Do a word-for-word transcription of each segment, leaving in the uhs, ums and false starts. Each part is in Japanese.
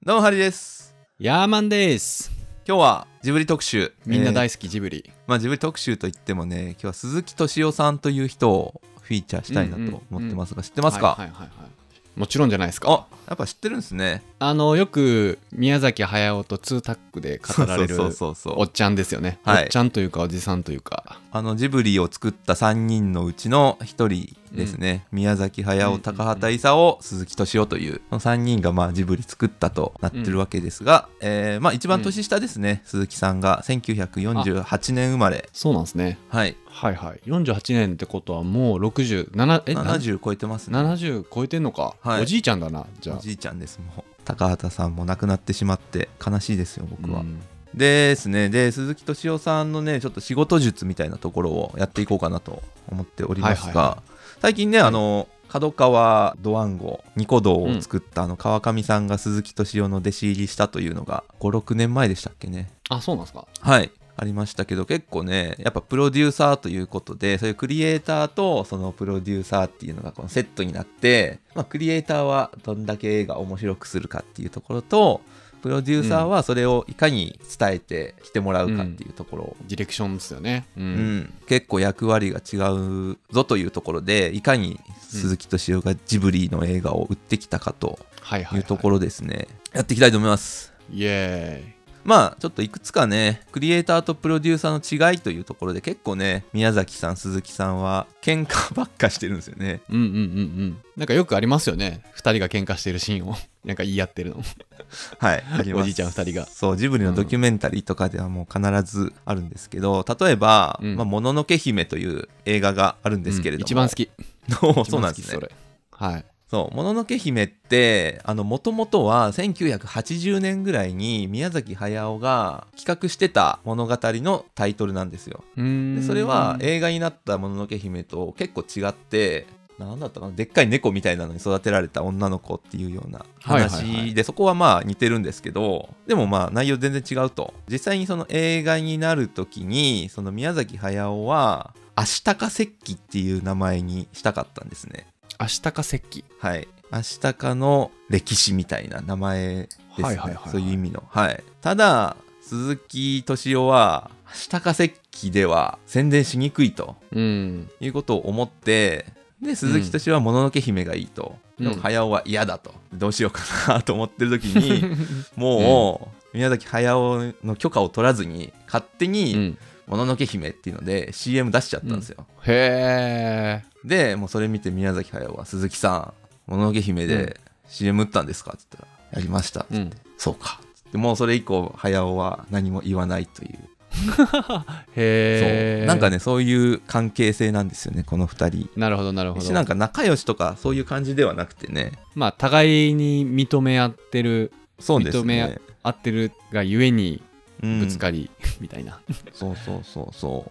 どうもハリです。 ヤーマンです。 今日はジブリ特集。 みんな大好きジブリ、 えーまあ、ジブリ特集といってもね、今日は鈴木敏夫さんという人をフィーチャーしたいなと思ってますが、うんうんうん、知ってますか？ はいはいはいはい、もちろんじゃないですか。 あ、やっぱ知ってるんですね。 あのよく宮崎駿とツータッグで語られるおっちゃんですよね。 はい、 おっちゃんというかおじさんというか、 あのジブリを作ったさんにんのうちのひとりですね、うん、宮崎駿、高畑勲、鈴木敏夫というこのさんにんがまあジブリ作ったとなってるわけですが、うんえーまあ、一番年下ですね、うん、鈴木さんがせんきゅうひゃくよんじゅうはちねん生まれ。 そうなんですね、 はい、 はいはいよんじゅうはちねんってことはもうろくじゅうななえななじゅう超えてますね。 ななじゅう超えてんのか、はい、おじいちゃんだな。じゃあおじいちゃんです。もう高畑さんも亡くなってしまって悲しいですよ僕は、うん、ですね。で鈴木敏夫さんのねちょっと仕事術みたいなところをやっていこうかなと思っておりますが、はいはいはい、最近ね、はい、あの角川ドワンゴニコ動を作ったあの川上さんが鈴木敏夫の弟子入りしたというのがごろくねんまえでしたっけね。 あ、そうなんですか。 はいありましたけど、結構ねやっぱプロデューサーということで、そういうクリエイターとそのプロデューサーっていうのがこのセットになって、まあ、クリエイターはどんだけ映画を面白くするかっていうところと、プロデューサーはそれをいかに伝えてきてもらうかっていうところ、 うん、ディレクションですよね、うんうん、結構役割が違うぞというところで、いかに鈴木敏夫がジブリの映画を売ってきたかというところですね、はいはいはい、やっていきたいと思います。 イエーイ。 まあちょっといくつかねクリエイターとプロデューサーの違いというところで、結構ね宮崎さん鈴木さんは喧嘩ばっかしてるんですよね。 うんうんうんうんなんかよくありますよね、ふたりが喧嘩してるシーンをなんか言い合ってるのはいあります。 おじいちゃんふたりが。 そうジブリのドキュメンタリーとかではもう必ずあるんですけど、例えば、うんまあ、もののけ姫という映画があるんですけれども、うん、 一番好きそうなんですね。 それはいそうもののけ姫ってもともとはせんきゅうひゃくはちじゅうねんぐらいに宮崎駿が企画してた物語のタイトルなんですよ。 うーんでそれは映画になったもののけ姫と結構違って、なんだったかな、でっかい猫みたいなのに育てられた女の子っていうような話で、はいはいはい、そこはまあ似てるんですけど、でもまあ内容全然違うと。実際にその映画になる時にその宮崎駿はアシタカ石器っていう名前にしたかったんですね。 アシタカ石器、はいアシタカの歴史みたいな名前ですね、 はいはいはいはい、 そういう意味の、はい、ただ鈴木敏夫はアシタカ石器では宣伝しにくいと、うん、いうことを思って、で鈴木敏夫はもののけ姫がいいと、うん、でも駿は嫌だと、どうしようかなと思ってる時にもう宮崎駿の許可を取らずに勝手に、うんもののけ姫っていうので シーエム 出しちゃったんですよ、うん、 へー。 でもうそれ見て宮崎駿は鈴木さんもののけ姫で シーエム 打ったんですかって言ったら、やりましたって言って、うん、そうかってもうそれ以降駿は何も言わないというへー。 そうなんかねそういう関係性なんですよねこのふたり。 なるほどなるほど。 なんか仲良しとかそういう感じではなくてね、 まあ互いに認め合ってる、 そうですね、 認め合ってるがゆえにぶつかり、うん、みたいなそうそうそうそう。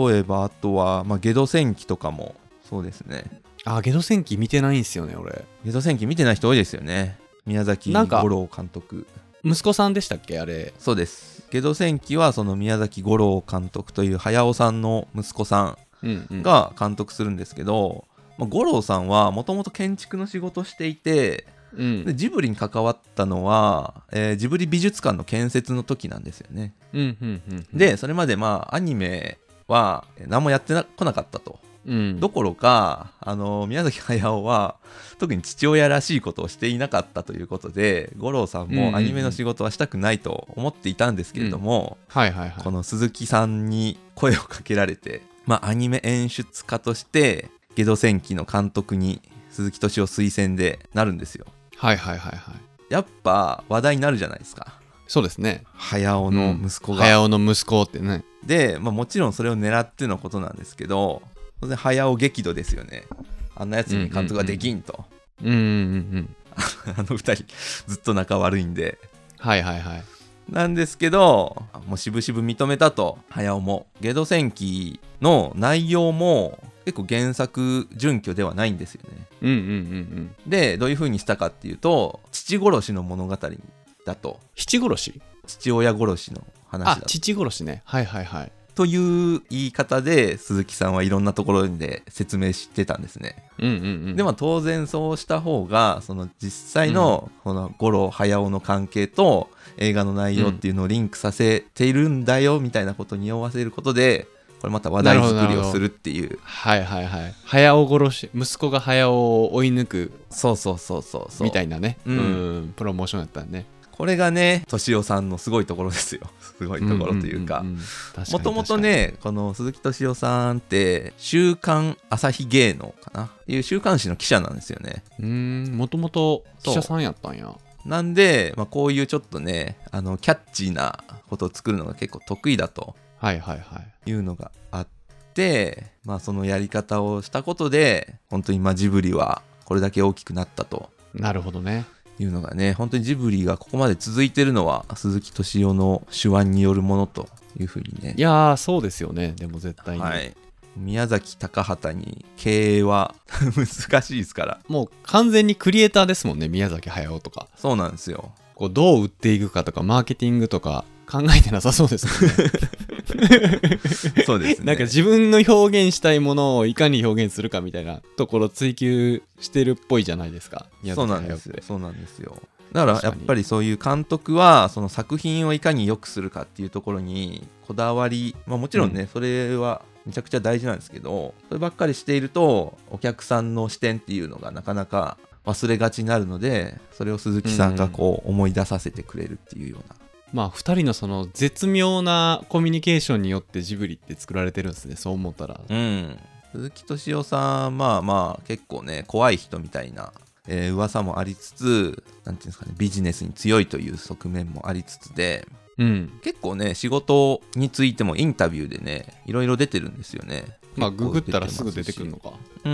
例えばあとは、まあ、ゲド戦記とかもそうですね。 あ、ゲド戦記見てないんすよね俺。 ゲド戦記見てない人多いですよね。宮崎五郎監督、 息子さんでしたっけあれ。 そうです。ゲド戦記はその宮崎五郎監督という駿さんの息子さんが監督するんですけど、うんうん、まあ、五郎さんはもともと建築の仕事をしていて、うん、でジブリに関わったのは、えー、ジブリ美術館の建設の時なんですよね、うんうんうんうん、でそれまでまあアニメは何もやってこなかったと、うん、どころかあの宮崎駿は特に父親らしいことをしていなかったということで、五郎さんもアニメの仕事はしたくないと思っていたんですけれども、この鈴木さんに声をかけられて、まあ、アニメ演出家としてゲド戦記の監督に鈴木敏夫推薦でなるんですよ。 はいはいはいはい。 やっぱ話題になるじゃないですか。 そうですね。 駿の息子が、 うん、駿の息子ってね。 で、まあ、もちろんそれを狙ってのことなんですけど、当然駿激怒ですよね。あんなやつに監督ができんと。 うんうんうんうんあの二人ずっと仲悪いんで。 はいはいはい。 なんですけど、もう渋々認めたと。駿もゲド戦記の内容も結構原作準拠ではないんですよね。 うんうんうんうん。 でどういう風にしたかっていうと、父殺しの物語だと。 父殺し？ 父親殺しの話だと。 あ、父殺しね。はいはいはい。 という言い方で鈴木さんはいろんなところで説明してたんですね。 うんうんうん、 でも当然そうした方がその実際のこの五郎隼夫の関係と映画の内容っていうのをリンクさせているんだよみたいなことに匂わせることで、これまた話題作りをするっていう。 はいはいはい。隼夫殺し、息子が隼夫を追い抜く、 そうそうそうそうそうみたいなね、 うん、 うんプロモーションやったんね。 これがね敏夫さんのすごいところですよ。すごいところというか、もともとねこの鈴木敏夫さんって週刊朝日芸能かなっていう週刊誌の記者なんですよね。 うーん、もともと記者さんやったんや。 なんで、まあ、こういうちょっとねあのキャッチーなことを作るのが結構得意だとはいはいはいいうのがあって、まあ、そのやり方をしたことで本当に今ジブリはこれだけ大きくなったと。 なるほどね。 いうのがね、本当にジブリがここまで続いてるのは鈴木敏夫の手腕によるものというふうにね。 いやーそうですよね。でも絶対に、 はい、宮崎高畑に経営は難しいですから。 もう完全にクリエイターですもんね、宮崎駿とか。 そうなんですよ。 こうどう売っていくかとかマーケティングとか考えてなさそうですもんね。 そうですね。 なんか自分の表現したいものをいかに表現するかみたいなところ追求してるっぽいじゃないですか。 そうなんですよ。そうなんですよ。だからやっぱりそういう監督はその作品をいかに良くするかっていうところにこだわり、まあ、もちろんね、うん、それはめちゃくちゃ大事なんですけど、そればっかりしているとお客さんの視点っていうのがなかなか忘れがちになるので、それを鈴木さんがこう思い出させてくれるっていうような、 うん、まあふたりのその絶妙なコミュニケーションによってジブリって作られてるんですね。そう思ったら、 うん、鈴木敏夫さんまあまあ結構ね怖い人みたいなえー、噂もありつつ、なんていうんですかね、ビジネスに強いという側面もありつつで、 うん、 結構ね仕事についてもインタビューでねいろいろ出てるんですよね。 まあググったらすぐ出てくるのか。 うん、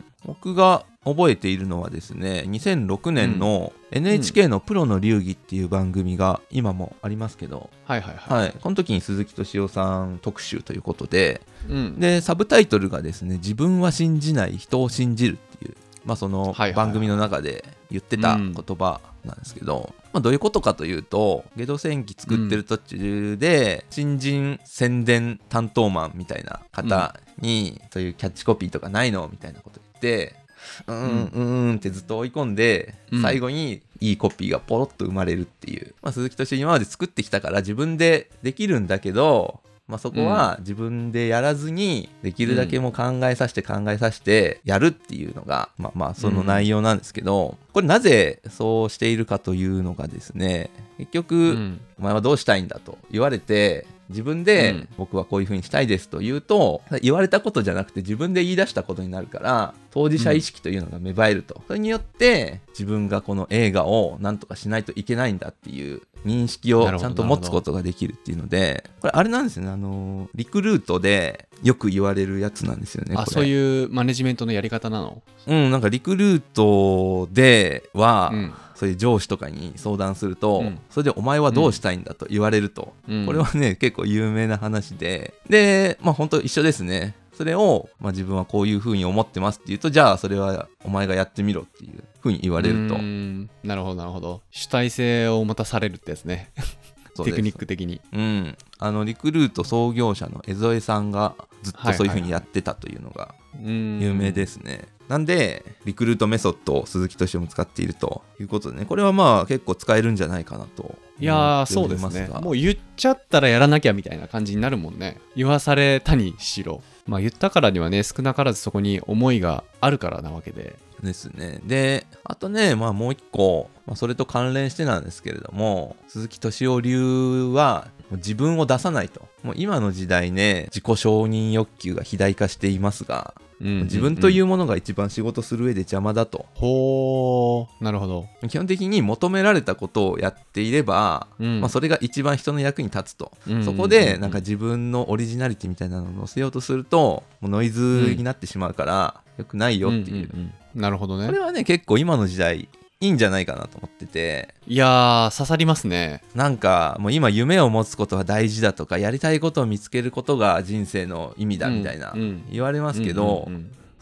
僕が覚えているのはですね、にせんろくねんの エヌエイチケー のプロの流儀っていう番組が今もありますけど、 はいはいはい、 はい、この時に鈴木敏夫さん特集ということで、 うん、 でサブタイトルがですね、自分は信じない人を信じるっていう、まあ、その番組の中で言ってた言葉なんですけど、はいはいはい、まあ、どういうことかというと、ゲド戦記作ってる途中で、うん、新人宣伝担当マンみたいな方に、うん、そういうキャッチコピーとかないのみたいなこと言って、うんうんうんってずっと追い込んで、うん、最後にいいコピーがポロッと生まれるっていう、まあ、鈴木敏夫今まで作ってきたから自分でできるんだけど、まあ、そこは自分でやらずにできるだけもう考えさせて考えさせてやるっていうのが、まあまあその内容なんですけど、これなぜそうしているかというのがですね、結局お前はどうしたいんだと言われて、自分で僕はこういう風にしたいですと言うと、言われたことじゃなくて自分で言い出したことになるから、当事者意識というのが芽生えると、それによって自分がこの映画をなんとかしないといけないんだっていう認識をちゃんと持つことができるっていうので、これあれなんですよね、あのリクルートでよく言われるやつなんですよね。 あ、そういうマネジメントのやり方なの？ うん、なんかリクルートでは、うん、そういう上司とかに相談すると、うん、それでお前はどうしたいんだと言われると、うん、これはね結構有名な話で、でまあ本当一緒ですね。それを、まあ、自分はこういうふうに思ってますって言うと、じゃあそれはお前がやってみろっていうふうに言われると。 うーん、なるほどなるほど。主体性を持たされるってやつね。テクニック的に。 うん、あのリクルート創業者の江添さんがずっとそういうふうにやってたというのが有名ですね。はいはいはい、なんでリクルートメソッドを鈴木敏夫も使っているということでね、これはまあ結構使えるんじゃないかなと。 いやーそうですね。もう言っちゃったらやらなきゃみたいな感じになるもんね。言わされたにしろ、まあ言ったからにはね、少なからずそこに思いがあるからなわけで。 ですね。で、あとね、まあもう一個、まあ、それと関連してなんですけれども、鈴木敏夫流は自分を出さないと。もう今の時代ね、自己承認欲求が肥大化していますが、うんうんうん、自分というものが一番仕事する上で邪魔だと。 ほー、なるほど。 基本的に求められたことをやっていれば、うん、まあ、それが一番人の役に立つと、うんうんうんうん、そこでなんか自分のオリジナリティみたいなのを乗せようとするともうノイズになってしまうから、うん、よくないよっていう、うんうんうん、なるほどね。 これはね結構今の時代いいんじゃないかなと思ってて。 いやー刺さりますね。 なんかもう今夢を持つことが大事だとか、やりたいことを見つけることが人生の意味だみたいな言われますけど、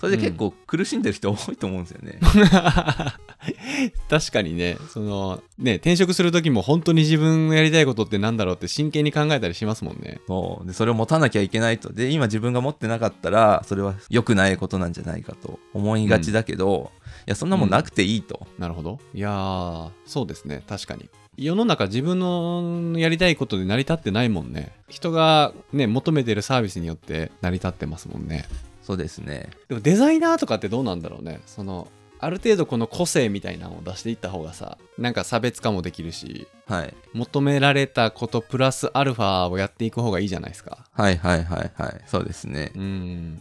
それで結構苦しんでる人多いと思うんですよね、うん、 確かにね、そのね転職する時も本当に自分のやりたいことってなんだろうって真剣に考えたりしますもんね。 そうで、それを持たなきゃいけないと。で今自分が持ってなかったらそれは良くないことなんじゃないかと思いがちだけど、うん、いやそんなもんなくていいと、 うん、なるほど。いやーそうですね、確かに世の中自分のやりたいことで成り立ってないもんね。人がね求めてるサービスによって成り立ってますもんね。 そうですね。 でもデザイナーとかってどうなんだろうね。そのある程度この個性みたいなのを出していった方がさ、なんか差別化もできるし、 はい、 求められたことプラスアルファをやっていく方がいいじゃないですか。 はいはいはいはい、そうですね。 うん、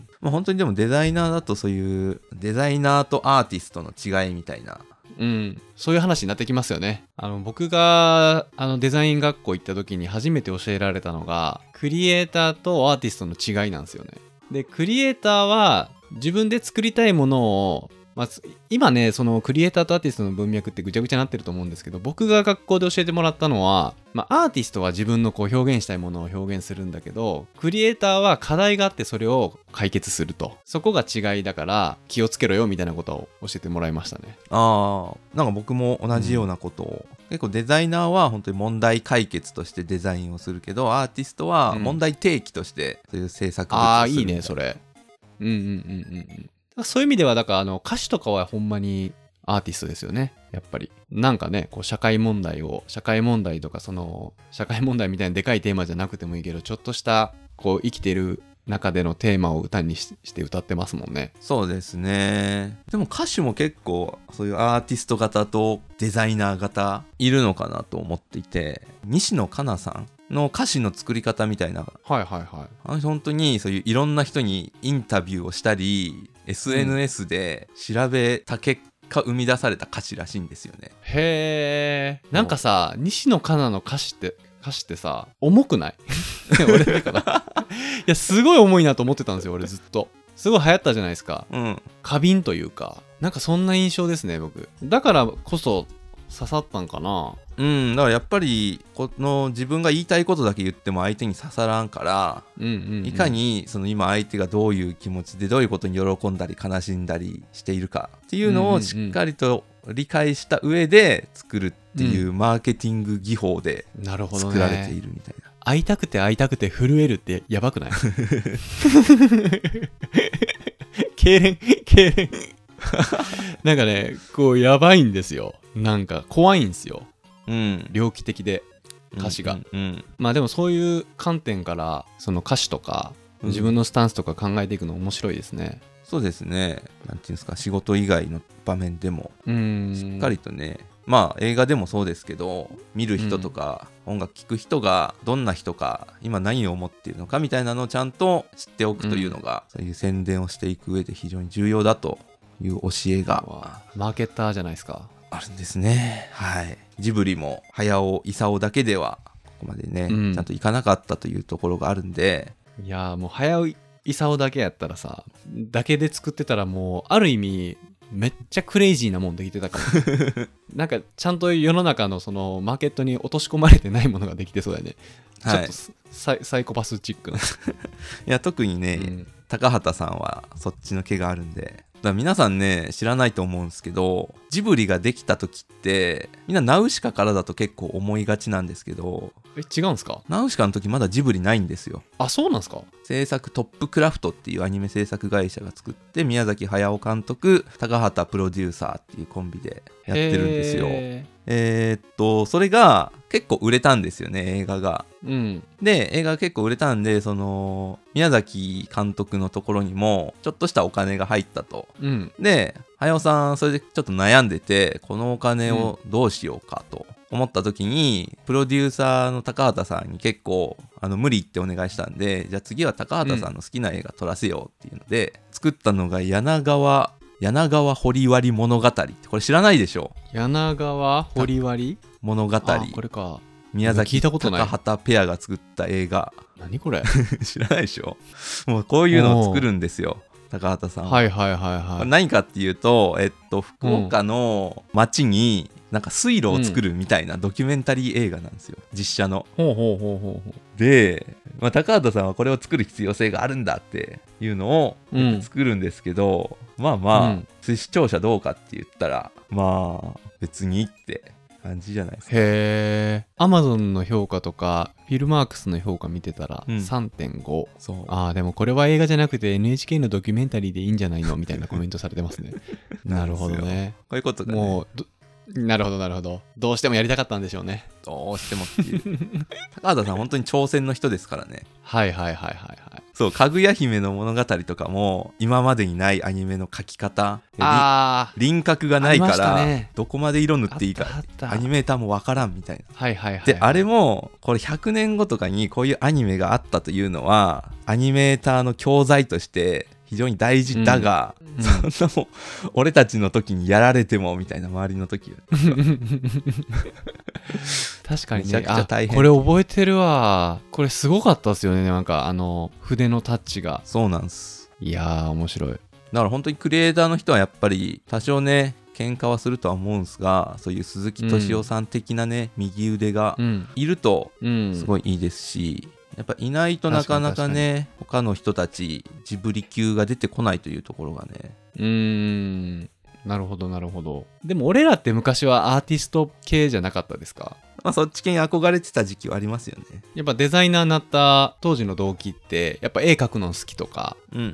まあ本当にでもデザイナーだとそういうデザイナーとアーティストの違いみたいな、 うん、そういう話になってきますよね。あの僕があのデザイン学校行った時に初めて教えられたのがクリエイターとアーティストの違いなんですよね。でクリエイターは自分で作りたいものを、まあ、今ねそのクリエイターとアーティストの文脈ってぐちゃぐちゃになってると思うんですけど、僕が学校で教えてもらったのは、まあ、アーティストは自分のこう表現したいものを表現するんだけど、クリエイターは課題があってそれを解決すると、そこが違いだから気をつけろよみたいなことを教えてもらいましたね。 ああ、なんか僕も同じようなことを、うん、結構デザイナーは本当に問題解決としてデザインをするけど、アーティストは問題提起としてそういう制作物をする。 ああいいねそれ。うんうんうんうんうん。そういう意味ではだからあの歌詞とかはほんまにアーティストですよね、やっぱり。なんかねこう社会問題を社会問題とかその社会問題みたいなでかいテーマじゃなくてもいいけど、ちょっとしたこう生きてる中でのテーマを歌に し, して歌ってますもんね。 そうですね。でも歌手も結構そういうアーティスト型とデザイナー型いるのかなと思っていて、西野カナさんの歌詞の作り方みたいな、 はいはいはい、 あの人本当にそういういろんな人にインタビューをしたり エスエヌエス で調べた結果生み出された歌詞らしいんですよね。 へー、なんかさ西野カナの歌詞って歌詞ってさ重くない俺だからいやすごい重いなと思ってたんですよ俺ずっと。すごい流行ったじゃないですか、うん、過敏というかなんかそんな印象ですね僕。だからこそ刺さったんかな。 うん、だからやっぱりこの自分が言いたいことだけ言っても相手に刺さらんから、うんうんうん、いかにその今相手がどういう気持ちでどういうことに喜んだり悲しんだりしているかっていうのをしっかりと理解した上で作るっていうマーケティング技法で作られているみたいな、うん、なるほどね。 会いたくて会いたくて震えるってやばくない？痙攣痙攣なんかねこうやばいんですよ。なんか怖いんですよ、うん、猟奇的で歌詞が、うんうんうん、まあでもそういう観点からその歌詞とか自分のスタンスとか考えていくの面白いですね、 うん、そうですね。なんていうんですか、仕事以外の場面でもしっかりとね、まあ映画でもそうですけど、見る人とか音楽聴く人がどんな人か今何を思っているのかみたいなのをちゃんと知っておくというのが、うん、そういう宣伝をしていく上で非常に重要だという教えがマーケッターじゃないですか。 あるんですね。はい。ジブリも早尾功だけではここまでね、うん、ちゃんといかなかったというところがあるんで。 いやもう早尾功だけやったらさだけで作ってたらもうある意味めっちゃクレイジーなもんできてたかもなんかちゃんと世の中のそのマーケットに落とし込まれてないものができてそうだよね、はい、ちょっとサイ、サイコパスチックないや特にね、うん、高畑さんはそっちの毛があるんで、だから皆さんね知らないと思うんですけど、ジブリができた時ってみんなナウシカからだと結構思いがちなんですけど、 え違うんすか？ ナウシカの時まだジブリないんですよ。 あ、そうなんすか？ 制作トップクラフトっていうアニメ制作会社が作って、宮崎駿監督高畑プロデューサーっていうコンビでやってるんですよ。えー、えー、っとそれが結構売れたんですよね、映画が、うん、で映画が結構売れたんで、その宮崎監督のところにもちょっとしたお金が入ったと、うん、で駿さんそれでちょっと悩んでて、このお金をどうしようかと思った時に、プロデューサーの高畑さんに結構あの無理ってお願いしたんで、じゃあ次は高畑さんの好きな映画撮らせようっていうので、うん、作ったのが柳川柳川掘割物語って、これ知らないでしょ？ 柳川掘割物語、 あこれか、 宮崎高畑ペアが作った映画。 何これ知らないでしょ？もうこういうのを作るんですよ、高畑さんは。 はいはいはいはい。 何かっていうと、えっと福岡の町になんか水路を作るみたいなドキュメンタリー映画なんですよ、実写の。 ほうほうほうほうほう。 でまあ、高畑さんはこれを作る必要性があるんだっていうのを作るんですけど、うん、まあまあ、うん、視聴者どうかって言ったらまあ別にって感じじゃないですか。 へー。Amazon の評価とかフィルマークスの評価見てたら さんてんご、うん、そう。ああでもこれは映画じゃなくて エヌエイチケー のドキュメンタリーでいいんじゃないのみたいなコメントされてますね。なるほどね。 こういうことがね。 もうなるほどなるほど。どうしてもやりたかったんでしょうね。 どうしてもっていう高畑さん本当に挑戦の人ですからね。 はいはいはいはいはい。 そうかぐや姫の物語とかも今までにないアニメの描き方、 あ輪郭がないから、 ね、 どこまで色塗っていいかアニメーターもわからんみたいな。 はいはいはい、はい、 であれもこれひゃくねんごとかにこういうアニメがあったというのはアニメーターの教材として非常に大事だが、うん、そんなもん俺たちの時にやられてもみたいな周りの時確かにね。 めちゃくちゃ大変。 これ覚えてるわ。これすごかったっすよね。なんかあの筆のタッチが。 そうなんす。 いやー面白い。だから本当にクリエイターの人はやっぱり多少ね喧嘩はするとは思うんですが、そういう鈴木敏夫さん的なね、うん、右腕がいるとすごいいいですし、うん、やっぱいないとなかなかね他の人たちジブリ級が出てこないというところがね。 うーんなるほどなるほど。でも俺らって昔はアーティスト系じゃなかったですか？ まあそっち系に憧れてた時期はありますよね。 やっぱデザイナーになった当時の動機ってやっぱ絵描くの好きとか、 うんうんうん、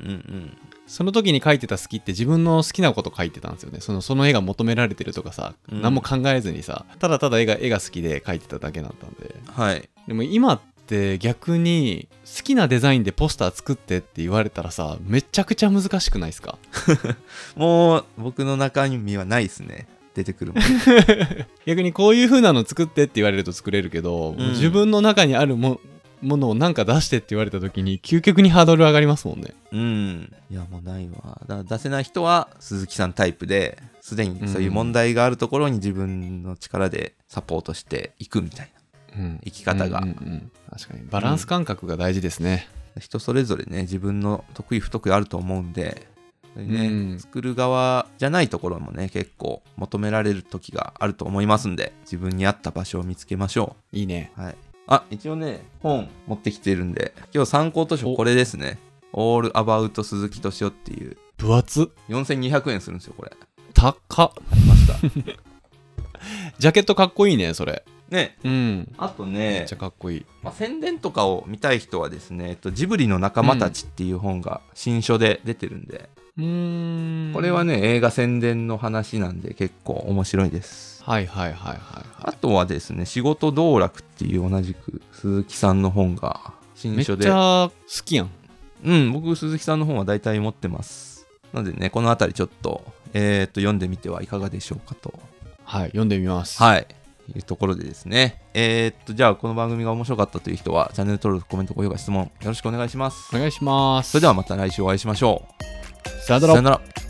その時に描いてた好きって自分の好きなこと描いてたんですよね。そのその絵が求められてるとかさ、うん、何も考えずにさただただ絵が絵が好きで描いてただけだったんで、 はい。 でも今って逆に好きなデザインでポスター作ってって言われたらさめちゃくちゃ難しくないですか？ もう僕の中身はないですね出てくるもん逆にこういう風なの作ってって言われると作れるけど、うん、もう自分の中にあるもものをなんか出してって言われた時に究極にハードル上がりますもんね。 うんいやもうないわ。だから出せない人は鈴木さんタイプですでにそういう問題があるところに自分の力でサポートしていくみたいな。うん、生き方が、うんうんうん、 確かにバランス感覚が大事ですね、 うん、人それぞれね自分の得意不得意あると思うんで、ねうん、作る側じゃないところもね結構求められる時があると思いますんで自分に合った場所を見つけましょう。 いいね、 はい、あ一応ね本持ってきてるんで今日参考図書これですね。オールアバウト鈴木敏夫っていう分厚よんせんにひゃくえんするんですよこれ。 高っありましたジャケットかっこいいねそれね、 うん、 あとねめっちゃかっこいい、 まあ、宣伝とかを見たい人はですね、えっと、ジブリの仲間たちっていう本が新書で出てるんで、 うーんこれはね映画宣伝の話なんで結構面白いです。 はいはいはいはい、はい、 あとはですね仕事道楽っていう同じく鈴木さんの本が新書でめっちゃ好きやん。 うん僕鈴木さんの本は大体持ってます。なのでねこのあたりちょっとえー、っと読んでみてはいかがでしょうかと。 はい読んでみます。 はいいうところでですね。えー、っと、じゃあ、この番組が面白かったという人は、チャンネル登録、コメント、高評価、質問、よろしくお願いします。 お願いします。 それではまた来週お会いしましょう。 さよなら。 さよなら。